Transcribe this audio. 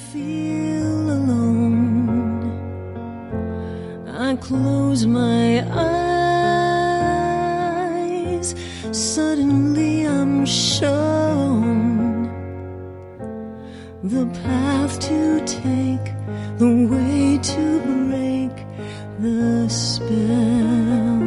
feel alone, I close my eyes. Suddenly I'm shown the path to take, the way to break the spell.